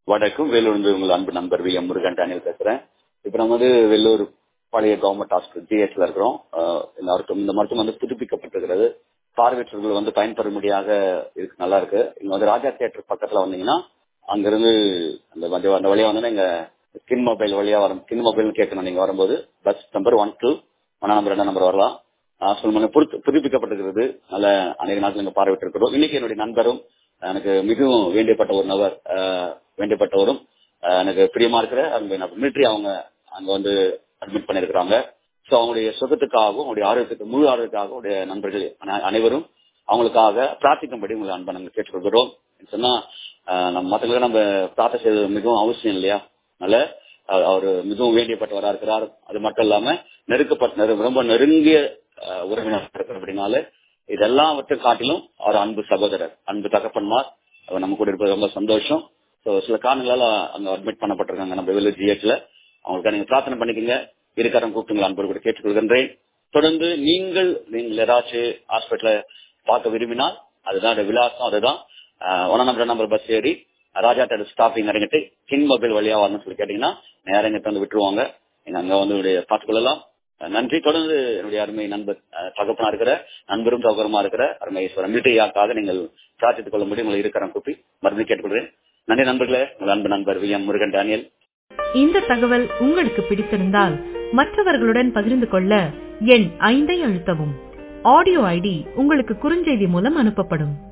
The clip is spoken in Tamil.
வணக்கம். வேலூர்ந்து உங்கள் அன்பு நண்பர் வி எம் முருகன் டேனியல் பேசுறேன். இப்ப நம்ம வேலூர் பழைய கவர்மெண்ட் ஹாஸ்பிட்டல் ஜிஹெச்ல இருக்கிறோம். இந்த மருத்துவம் புதுப்பிக்கப்பட்டிருக்கிறது. பார்வையற்றவர்கள் பயன்பெறும்படியாக இருக்கு, நல்லா இருக்கு. இங்க ராஜா தியேட்டர் பக்கத்துல வந்தீங்கன்னா அங்கிருந்து அந்த வழியா வந்து இங்க ஸ்கின் மொபைல் வழியா வரும். ஸ்கின் மொபைல் கேட்கணும். நீங்க வரும்போது பஸ் நம்பர் 1-2 நம்பர் 2 நம்பர் வரலாம். புதுப்பிக்கப்பட்டிருக்கிறது. நல்ல அநேக நாட்கள் இங்க பார்வையிட்டு இருக்கிறோம். இன்னைக்கு என்னுடைய நண்பரும் எனக்கு மிகவும் வேண்டியப்பட்டவரும் எனக்கு பிரியமா இருக்கிற மிலிட்டரி அவங்க அங்க அட்மிட் பண்ணிருக்கிறாங்க. சோ அவங்களுடைய சுகத்துக்காகவும் அவங்களுடைய ஆரோக்கியத்துக்கு முழு ஆரோக்கியத்துக்காக உடைய நண்பர்கள் அனைவரும் அவங்களுக்காக பிரார்த்திக்கும்படி உங்களை அன்பை நாங்கள் கேட்டுக்கொள்கிறோம். சொன்னா நம்ம மற்றவங்களுக்கு நம்ம பிரார்த்தனை செய்வது மிகவும் அவசியம் இல்லையா? அதனால அவர் மிகவும் வேண்டியப்பட்டவராக இருக்கிறார். அது மட்டும் இல்லாம ரொம்ப நெருங்கிய உறவினர் இருக்கிறபடினால இதெல்லாவற்றை காட்டிலும் அவர் அன்பு சகோதரர், அன்பு தகப்பன்மார் அவர் நம்ம கூட இருப்பது ரொம்ப சந்தோஷம். சில காரணங்களால அங்க அட்மிட் பண்ணப்பட்டிருக்காங்க நம்ம வேலூர் ஜிஹெச்ல. அவங்களுக்கு நீங்க பிரார்த்தனை பண்ணிக்கங்க. இருக்காரம் கூப்பிட்டு அன்போடு கூட கேட்டுக்கொள்கின்றேன். தொடர்ந்து நீங்கள் ஏதாச்சும் ஹாஸ்பிட்டல பார்க்க விரும்பினால் அதுதான் விலாசம். அதுதான் 1 நம்பர் பஸ் ஏறி ராஜா தேட்டர் ஸ்டாப்பிங் இறங்கிட்டு கிங் மொபைல் வழியா வரணும்னு சொல்லி கேட்டீங்கன்னா நேரம் இங்க விட்டுருவாங்க. நீங்க அங்க பார்த்துக்கொள்ளலாம். நன்றி. தொடர்ந்து என்னுடைய அருமை நண்பர் தகப்பனா இருக்கிற நண்பரும் சகோதரமா இருக்கிற அருமை மிலிட்டரியாக்காக நீங்கள் பிரார்த்தித்துக் கொள்ள முடியும். உங்களை இருக்கிற கூப்பி மருந்து கேட்டுக்கொள்கிறேன். நன்றி நண்பர்களே. உங்கள் அன்பு நண்பர் வி எம் முருகன் டேனியல். இந்த தகவல் உங்களுக்கு பிடித்திருந்தால் மற்றவர்களுடன் பகிர்ந்து கொள்ள எண் 5 அழுத்தவும். ஆடியோ ஐடி உங்களுக்கு குறுஞ்செய்தி மூலம் அனுப்பப்படும்.